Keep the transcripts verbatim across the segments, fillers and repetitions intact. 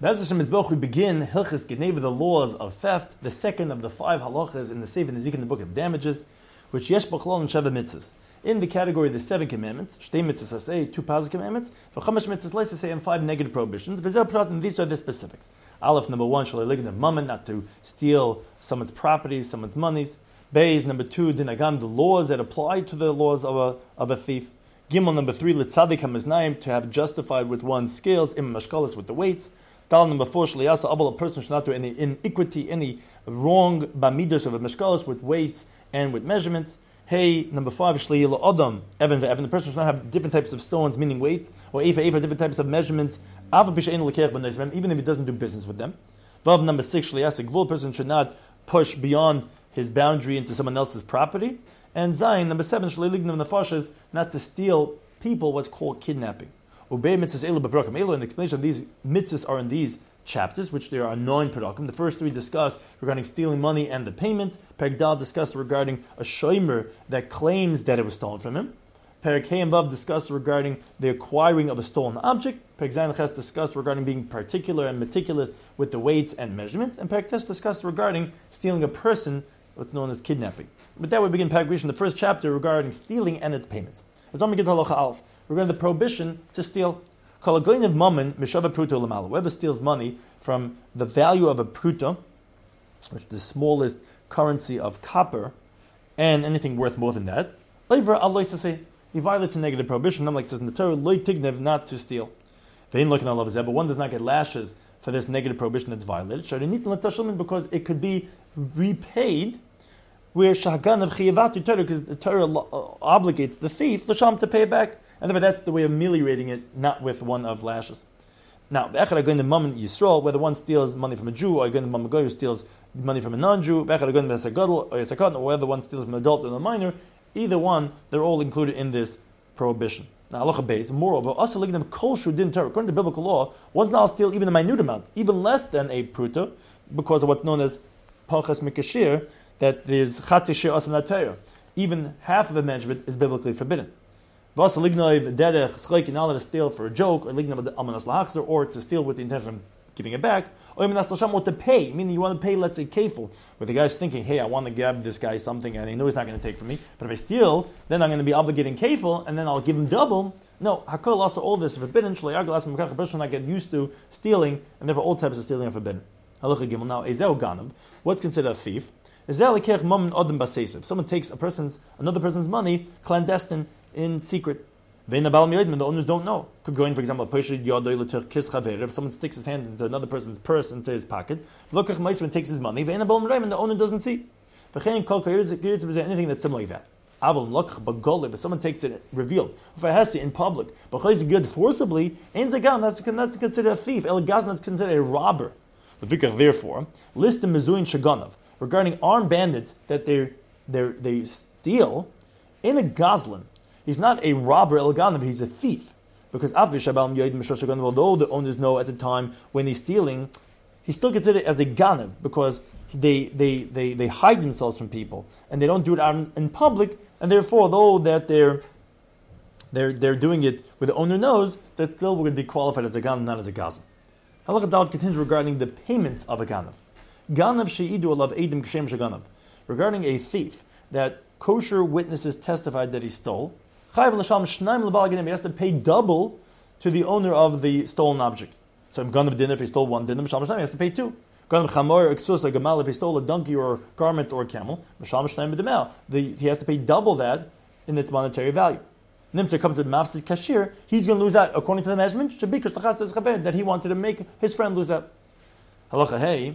Be'ez Hashem Yisboch, we begin Hilchis Geneva, the laws of theft, the second of the five halachas in the Sefer Nezik in the book of damages, which yesh b'chlol and sheva mitzvahs. In the category of the seven commandments, shtei mitzvahs say two positive commandments, v'chamash mitzvahs let's say, and five negative prohibitions. Be'ez Hashem, these are the specifics. Aleph, number one, shalei ligin of mammon, not to steal someone's properties, someone's monies. Beis, number two, dinagam, the laws that apply to the laws of a of a thief. Gimel, number three, litzadik hamaznayim, to have justified with one's scales, im mashkalas, with the weights. Dal number four, shliyasa aval, a person should not do any iniquity, any wrong bamidas of a mashkalas with weights and with measurements. Hey, number five, shliyila adam, evan ve'evan, the person should not have different types of stones, meaning weights, or efa efa, different types of measurements, even if he doesn't do business with them. Vav, number six, shliyasa gvul, a person should not push beyond his boundary into someone else's property. And Zayin, number seven, shlilignim nefashas, not to steal people, what's called kidnapping. Ubei mitzvahs elu b'parakim elu, and the explanation of these mitzvahs are in these chapters, which there are nine parakim. The first three discuss regarding stealing money and the payments. Perek Dal discussed regarding a shomer that claims that it was stolen from him. Perek Hey and Vav discussed regarding the acquiring of a stolen object. Perek Zayin Ches discussed regarding being particular and meticulous with the weights and measurements. And Perek Tes discussed regarding stealing a person, what's known as kidnapping. With that, we begin Perek Rishon, the first chapter regarding stealing and its payments. As Rambam begins halacha alf, regarding the prohibition to steal. Kalagoyin mammon mishava pruto lamala. Whoever steals money from the value of a pruto, which is the smallest currency of copper, and anything worth more than that, over Allah say he violates a negative prohibition. Like it says in the Torah, loy tignev, not to steal. They ain't looking at Allah, but one does not get lashes for this negative prohibition that's violated. Because it could be repaid, where shahagan of chiyavatu Torah, because the Torah obligates the thief l'sham to pay it back, and therefore that's the way of ameliorating it, not with one of lashes. Now, echad agoyin the mammon Yisrael, whether one steals money from a Jew or agoyin the mammon goy who steals money from a non-Jew, echad agoyin the sagadol or yisakot, or whether one steals from an adult or a minor, either one, they're all included in this prohibition. Now, halacha beis, moreover, also looking at kol shu din Torah, according to biblical law, one's not steal even a minute amount, even less than a pruta, because of what's known as palchas mikashir, that there's chatzi shir asam Torah. Even half of a measurement is biblically forbidden. Vas lignoiv derech schleik in to steal for a joke, or lignoiv amanas lahachzer, or to steal with the intention of giving it back, or even or to pay, meaning you want to pay, let's say, kefil, where the guy's thinking, hey, I want to grab this guy something, and I know he's not going to take from me, but if I steal, then I'm going to be obligating kefil, and then I'll give him double. No, hakol also all this is forbidden. A person not get used to stealing, and therefore all types of stealing are forbidden. Halacha gimel. Now, ezeu ganav, what's considered a thief? If someone takes a person's another person's money clandestine in secret, the owners don't know. Could go in, for example, if someone sticks his hand into another person's purse, into his pocket, and takes his money, and the owner doesn't see. Anything that's similar like that. If someone takes it revealed, if it has to in public, but good forcibly, that's considered a thief. That's considered a robber. Therefore, list the mezuin shaganov, regarding armed bandits that they they steal in a goslin. He's not a robber el ganav, he's a thief. Because although the owners know at the time when he's stealing, he's still considered as a ganav, because they, they, they, they hide themselves from people and they don't do it out in, in public, and therefore, though that they're they're they're doing it where the owner knows, that still would be qualified as a ganav, not as a goslin. Halacha Dalet continues regarding the payments of a ganav. Ganav she'idu alav edim kshem sheganav. Regarding a thief, that kosher witnesses testified that he stole, chayv l'sham shnaim l'bal ganim, he has to pay double to the owner of the stolen object. So in ganav dinner, if he stole one dinner, misham shnaim, he has to pay two. Ganav chamor eksus a gamal, if he stole a donkey or a garment or a camel, misham shnaim b'demel, he has to pay double that in its monetary value. Nimtzer comes to mafsid kashir, he's going to lose out according to the measurement that he wanted to make his friend lose out. Halacha hey,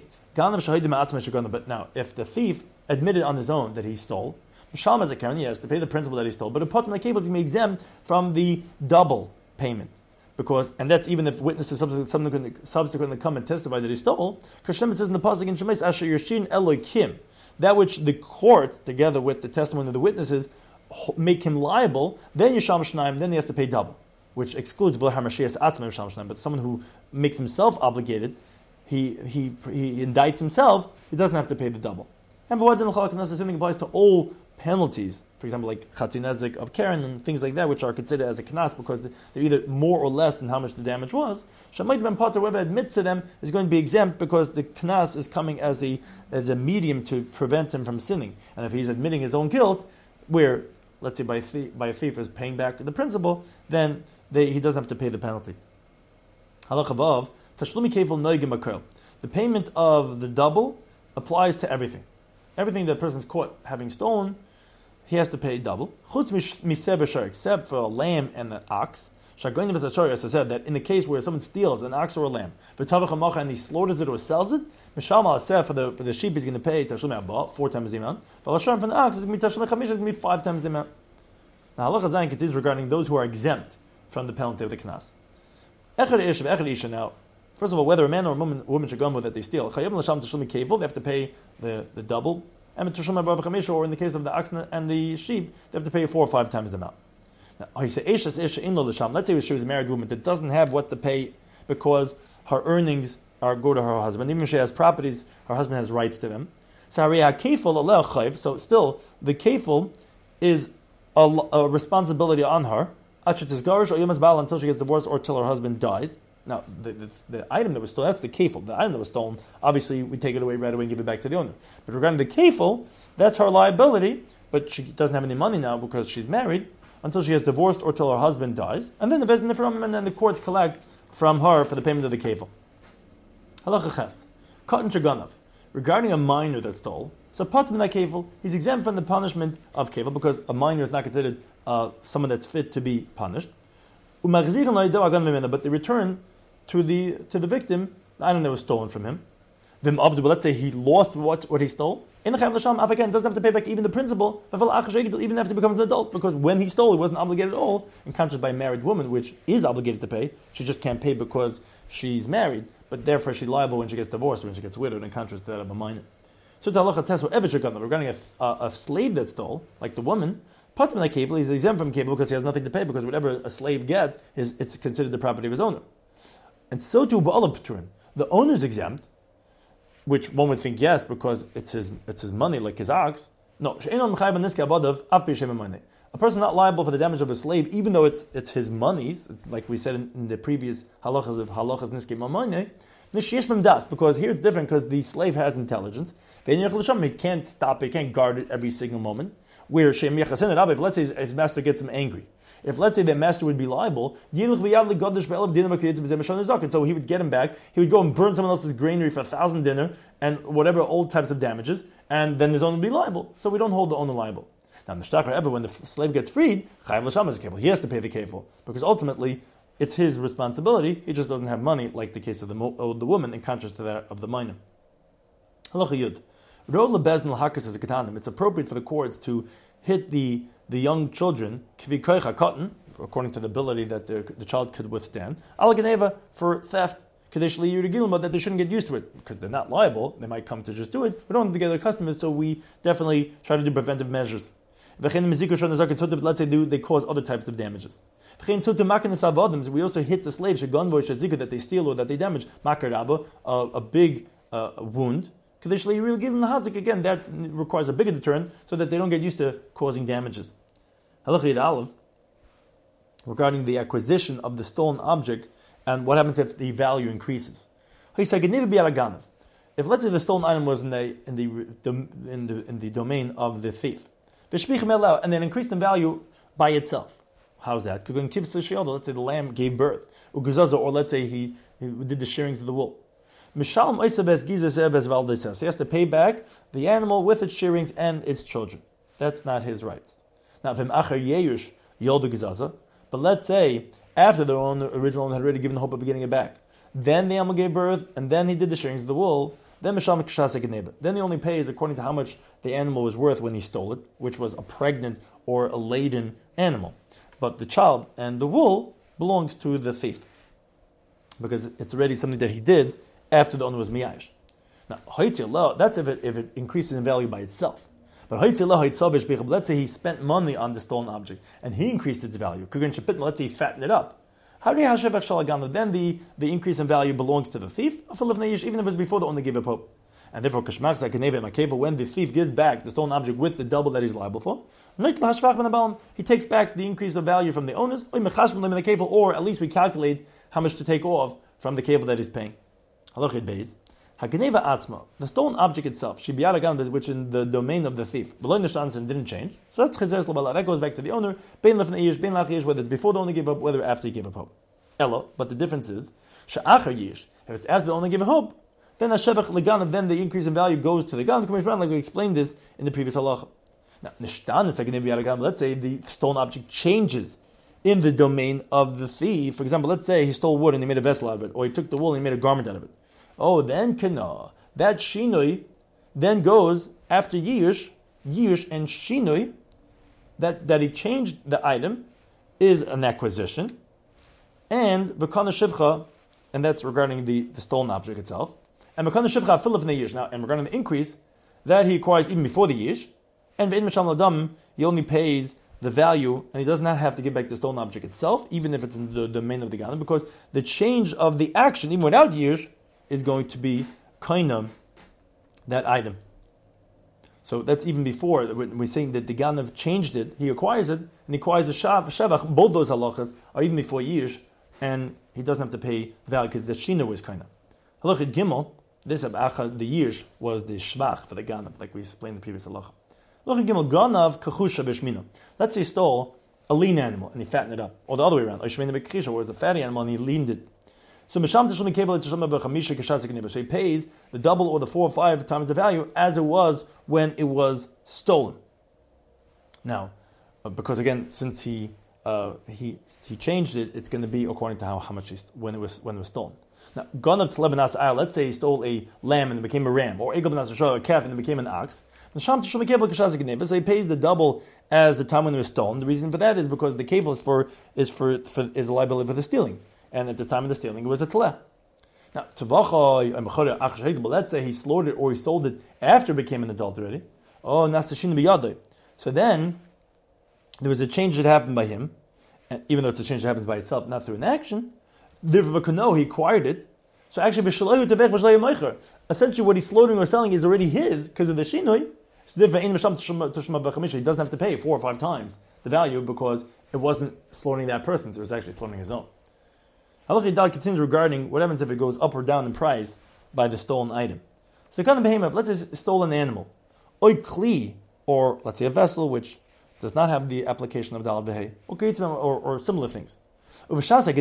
but now if the thief admitted on his own that he stole, Mishal as a Karen, he has to pay the principal that he stole, but apart from the cable, he may exempt from the double payment. Because, and that's even if witnesses subsequently, subsequently come and testify that he stole, because Shem says in the pasuk in Shemais, Asher Yoshin Elokim, that which the court, together with the testimony of the witnesses, make him liable, then Yisham Shnaim, then he has to pay double, which excludes V'lehar Mashiach Atzma Yisham Shnaim. But someone who makes himself obligated, he he he indicts himself, he doesn't have to pay the double. And the same thing applies to all penalties, for example, like chatzinezik of Karen and things like that, which are considered as a knas because they're either more or less than how much the damage was. Shamayt ben Potter, whoever admits to them, is going to be exempt because the knas is coming as a as a medium to prevent him from sinning. And if he's admitting his own guilt, where, let's say, by a thief, by a thief is paying back the principal, then they, he doesn't have to pay the penalty. Halacha vav, tashlumi kefil noigim akel. The payment of the double applies to everything. Everything that a person's caught having stolen, he has to pay double. Chutz miseh b'shar, except for a lamb and an ox. Shagoyin v'tzashar, as I said, that in the case where someone steals an ox or a lamb, v'tavach ha'macha, and he slaughters it or sells it, mishal ma'aseh, for the for the sheep he's going to pay tashlum ha'ba, four times the amount. V'lasharim for the ox is going to be tashlum ha'chamish, it's going to be five times the amount. Now halacha zayin continues regarding those who are exempt from the penalty of the knas. Echad ish v'echad isha. Now, first of all, whether a man or a woman, a woman should go with that they steal, they have to pay the, the double. And or in the case of the ox and the sheep, they have to pay four or five times the amount. Now, he said, let's say she was a married woman that doesn't have what to pay because her earnings are go to her husband. Even if she has properties, her husband has rights to them. So still, the kefil is a, a responsibility on her until she gets divorced or till her husband dies. Now, the, the, the item that was stolen, that's the kefil. The item that was stolen, obviously, we take it away right away and give it back to the owner. But regarding the kefil, that's her liability, but she doesn't have any money now because she's married until she gets divorced or till her husband dies. And then the Bezdin from and then the courts collect from her for the payment of the kefil. Halacha ches. Katan shaganav. Regarding a minor that stole, so patim min kefil, he's exempt from the punishment of kefil because a minor is not considered uh, someone that's fit to be punished. But the return to the to the victim, the item that was stolen from him. But let's say he lost what, what he stole. In the Chayav doesn't have to pay back even the principal, even after he becomes an adult, because when he stole, he wasn't obligated at all. In contrast, by a married woman, which is obligated to pay, she just can't pay because she's married, but therefore she's liable when she gets divorced or when she gets widowed, in contrast to that of a minor. So to halacha tes regarding a, a, a slave that stole, like the woman, patim like kefil, he's exempt from kefil because he has nothing to pay, because whatever a slave gets, is it's considered the property of his owner. And so too, ba'alav p'turin, the owner's exempt, which one would think yes, because it's his it's his money, like his ox. No, a person not liable for the damage of a slave, even though it's it's his monies. It's like we said in, in the previous halachas of halachas niske mamoneh. Because here it's different, because the slave has intelligence. He can't stop it, he can't guard it every single moment. Where if let's say his, his master gets him angry, if let's say the master would be liable, so he would get him back, he would go and burn someone else's granary for a thousand dinner, and whatever old types of damages, and then his owner would be liable. So we don't hold the owner liable. Now, ever when the slave gets freed, he has to pay the kefil, because ultimately it's his responsibility, he just doesn't have money, like the case of the, of the woman, in contrast to that of the minor. It's appropriate for the courts to hit the, the young children, according to the ability that the, the child could withstand, for theft, that they shouldn't get used to it, because they're not liable, they might come to just do it, we don't have to get their customers, so we definitely try to do preventive measures. Let's say they cause other types of damages. We also hit the slaves that they steal or that they damage, a, a big uh, wound. Again, that requires a bigger deterrent so that they don't get used to causing damages. Regarding the acquisition of the stolen object and what happens if the value increases. If let's say the stolen item was in the in the in the, in the domain of the thief, and then increased in value by itself. How's that? Let's say the lamb gave birth, or let's say he, he did the shearings of the wool. He has to pay back the animal with its shearings and its children. That's not his rights. Now, but let's say after the owner, original owner had already given the hope of getting it back, then the animal gave birth, and then he did the shearings of the wool, then then he only pays according to how much the animal was worth when he stole it, which was a pregnant or a laden animal. But the child and the wool belongs to the thief, because it's already something that he did after the owner was miyash. Now, that's if it, if it increases in value by itself. But let's say he spent money on the stolen object, and he increased its value. Let's say he fattened it up. Then the, the increase in value belongs to the thief, even if it was before the owner gave up hope. And therefore, kashmach zakeneva makeva, when the thief gives back the stolen object with the double that he's liable for, he takes back the increase of value from the owners, or at least we calculate how much to take off from the kevel that he's paying. Halachid beis. Hageneva atzma, the stolen object itself, shibiyaragan, which in the domain of the thief, below nishtansen didn't change. So that's chezer l'bala. That goes back to the owner. Bein lefnei yish, bein lach yish, whether it's before the owner gave up, whether after he gave up hope. Ella, but the difference is she'achar yish. If it's after the owner gave up hope, then hashevach leganav, then the increase in value goes to the gan. Like we explained this in the previous halacha. Now, nishtanis hageneva yaragan. Let's say the stolen object changes in the domain of the thief. For example, let's say he stole wood and he made a vessel out of it, or he took the wool and he made a garment out of it. Oh, then kana. That shinoi then goes after yish, yish and shinoi, that, that he changed the item, is an acquisition. And v'kana shivcha, and that's regarding the, the stolen object itself. And v'kana shivcha afil lefnei yish. Now, and regarding the increase, that he acquires even before the yish. And v'in misham ladam, he only pays the value, and he does not have to give back the stolen object itself, even if it's in the domain of the Gana, because the change of the action, even without yish, is going to be kind of that item. So that's even before, when we're saying that the Ganav changed it, he acquires it, and he acquires the shav, shavach, both those halachas are even before yish, and he doesn't have to pay the value, because the shina was kind of. Halachid gimel, this abacha, the yish, was the shvach for the Ganav, like we explained in the previous halacha. Halachid gimel, Ganav kachusha b'shmina. Let's say he stole a lean animal, and he fattened it up, or the other way around, or shmena b'krisha, where it's a fatty animal, and he leaned it. So Misham Tishlim Kevel Tishlim B'chamisha Kashasik Neba. So he pays the double or the four or five times the value as it was when it was stolen. Now, uh, because again, since he uh, he he changed it, it's going to be according to how, how much he st- when it was when it was stolen. Now, Ganav Tlebenas Ayah. Let's say he stole a lamb and it became a ram, or Egel Benas a calf and it became an ox. Misham Tishlim Kevel Kashasik Neba. So he pays the double as the time when it was stolen. The reason for that is because the kevel is for is for, for is a liability for the stealing. And at the time of the stealing, it was a teleh. Now, let's say he slaughtered it or he sold it after it became an adult already. Oh, nastashin biyadai. So then, there was a change that happened by him, and even though it's a change that happens by itself, not through an action. Therefore, he acquired it. So actually, essentially what he's slaughtering or selling is already his because of the shinoi. So therefore, he doesn't have to pay four or five times the value because it wasn't slaughtering that person, so it was actually slaughtering his own. Halacha Yidal continues regarding what happens if it goes up or down in price by the stolen item. So kind of behemoth, let's say stolen animal, oy kli, or let's say a vessel which does not have the application of dal behe, or, or similar things. At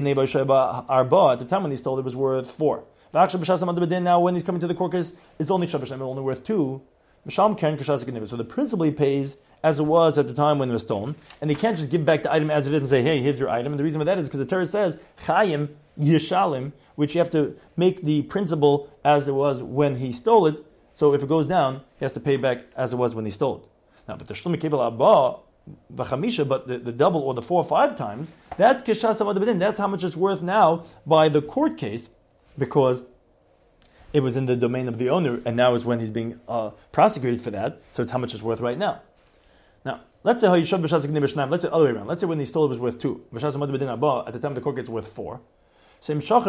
the time when he stole it, it was worth four. Now when he's coming to the court case, it's only shabbashim, only worth two. So the principal he pays as it was at the time when it was stolen, and he can't just give back the item as it is and say, hey, here's your item. And the reason for that is because the Torah says, chayim yishalim, which you have to make the principal as it was when he stole it. So if it goes down, he has to pay back as it was when he stole it. Now, but the shlumi kevel abba, b'chamisha, but the, the double or the four or five times, that's kishas avadabedin. That's how much it's worth now by the court case, because it was in the domain of the owner, and now is when he's being uh, prosecuted for that. So it's how much it's worth right now. Now, let's say how you should Let's say the other way around. Let's say when he stole it was worth two. At the time the court gets worth four. So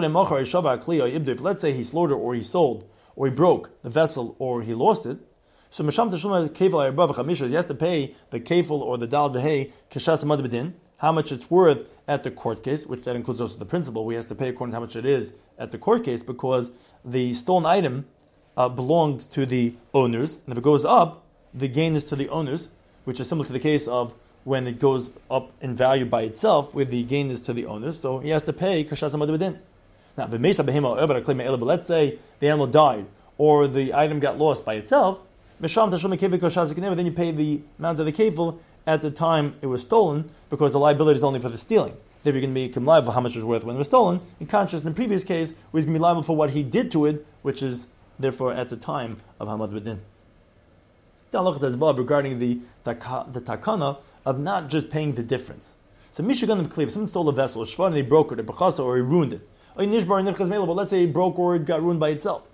if let's say he slaughtered or he sold or he broke the vessel or he lost it, so he has to pay the kefil or the dal v'hei kashas madbedin, how much it's worth at the court case, which that includes also the principal. We has to pay according to how much it is at the court case because the stolen item uh, belongs to the owners, and if it goes up, the gain is to the owners, which is similar to the case of when it goes up in value by itself, where the gain is to the owners, so he has to pay kashas madbedin. Now, the mesa behema ever claim but let's say the animal died or the item got lost by itself, then you pay the amount of the kefil at the time it was stolen, because the liability is only for the stealing. Then you're going to become liable for how much it was worth when it was stolen. In contrast, in the previous case, where he's going to be liable for what he did to it, which is therefore at the time of Hamad B'din. Regarding the the takana of not just paying the difference. So Mishagan of Cleave, someone stole a vessel, or Shvan, and he broke it, or he ruined it. But let's say it broke or it got ruined by itself.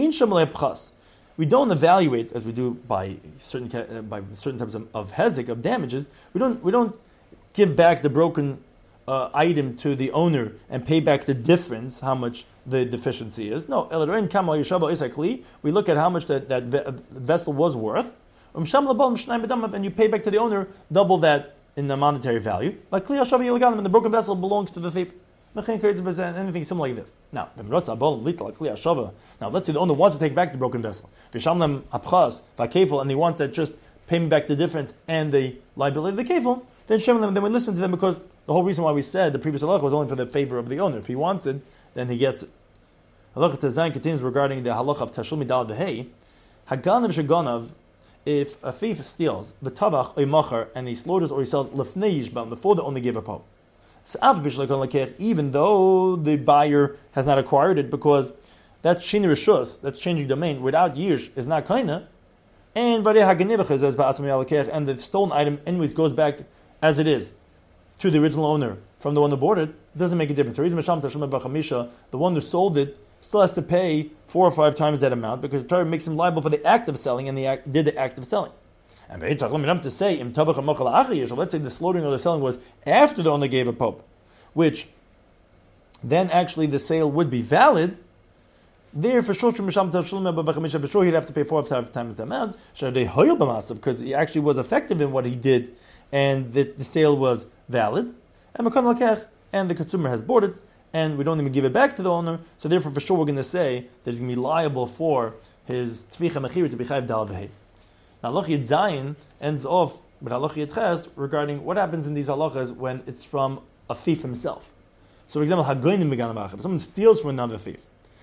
We don't evaluate, as we do by certain uh, by certain types of, of hezek, of damages. We don't we don't give back the broken uh, item to the owner and pay back the difference, how much the deficiency is. No, we look at how much that, that vessel was worth, and you pay back to the owner double that in the monetary value. Like and the broken vessel belongs to the thief. Anything similar like this. Now, now let's say the owner wants to take back the broken vessel. And he wants to just pay me back the difference and the liability of the kefil. Then then we listen to them, because the whole reason why we said the previous halacha was only for the favor of the owner. If he wants it, then he gets it. Halacha Tezayin continues regarding the halacha of Tashlumi Dal Dehei. Haganav sheganav, if a thief steals the tavach or machar and he slaughters or he sells lefnei yishbam before the owner gave a pop, even though the buyer has not acquired it, because that's shini rishus, that's changing domain without yish, is not kaina, and and the stolen item anyways goes back as it is to the original owner from the one who bought it, it doesn't make a difference. The one who sold it still has to pay four or five times that amount, because the Torah makes him liable for the act of selling, and the act, did the act of selling. And to say, let's say the slaughtering or the selling was after the owner gave a pope, which then actually the sale would be valid. There, for sure, for sure he'd have to pay four or five times the amount, because he actually was effective in what he did, and the, the sale was valid. And the consumer has bought it, and we don't even give it back to the owner, so therefore for sure we're going to say that he's going to be liable for his tficha mechira to be chayv dal v'hei. Now halach yid zayin ends off with halach yid ches regarding what happens in these halachas when it's from a thief himself. So for example, hagoynim meganav if someone steals from another thief,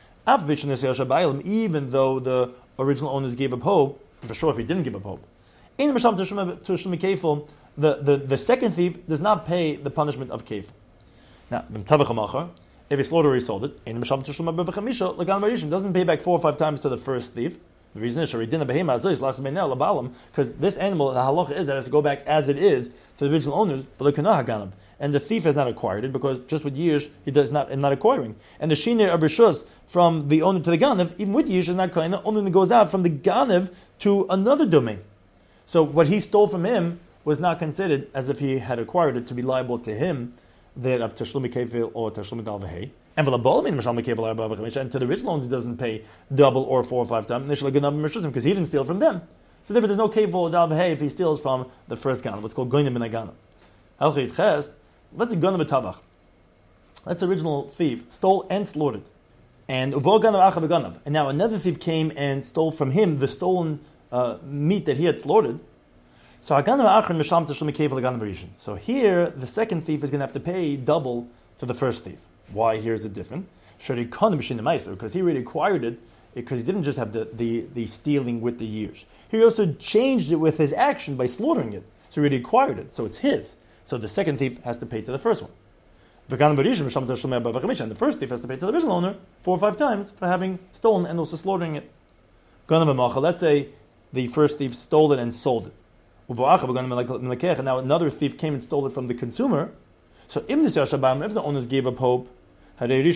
even though the original owners gave a pope, for sure if he didn't give a pope, the, the, the second thief does not pay the punishment of kefil. Now, if he slaughtered or he sold it, doesn't pay back four or five times to the first thief. The reason is because this animal, the halacha is that it has to go back as it is to the original owners, and the thief has not acquired it, because just with years he does not not acquiring. And the shinir of rishus from the owner to the ganav, even with years, is not kaina, only goes out from the ganav to another domain. So what he stole from him was not considered as if he had acquired it to be liable to him, there of Tashlumi Kefil or Tashlumi Dal V'hei. And to the original owners he doesn't pay double or four or five times, because he didn't steal from them. So therefore there's no Kefil or Dal V'hei if he steals from the first Ganav, what's called Goynim Ben Agana. Let's say Ganav B'Tavach. That's the original thief, stole and slaughtered. And Uvo Ganav Acha B'Ganav. And now another thief came and stole from him the stolen uh, meat that he had slaughtered. So So here, the second thief is going to have to pay double to the first thief. Why? Here's it different. Because he already acquired it, because he didn't just have the, the, the stealing with the years. He also changed it with his action by slaughtering it. So he already acquired it, so it's his. So the second thief has to pay to the first one. And the first thief has to pay to the original owner four or five times for having stolen and also slaughtering it. Let's say the first thief stole it and sold it. And now another thief came and stole it from the consumer. So if the owners gave up hope, so the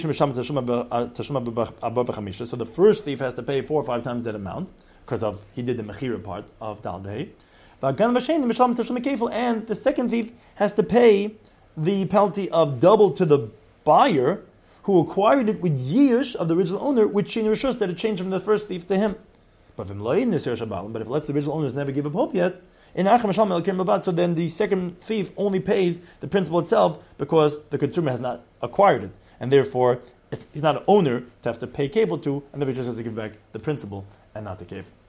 first thief has to pay four or five times that amount, because of he did the mechira part of Dal Dei. And the second thief has to pay the penalty of double to the buyer who acquired it with years of the original owner, which in Rishus that it changed from the first thief to him. But if it lets the original owners never give up hope yet, in so then the second thief only pays the principal itself, because the consumer has not acquired it, and therefore it's, he's not an owner to have to pay kefil to, and the Rishus has to give back the principal and not the kefil.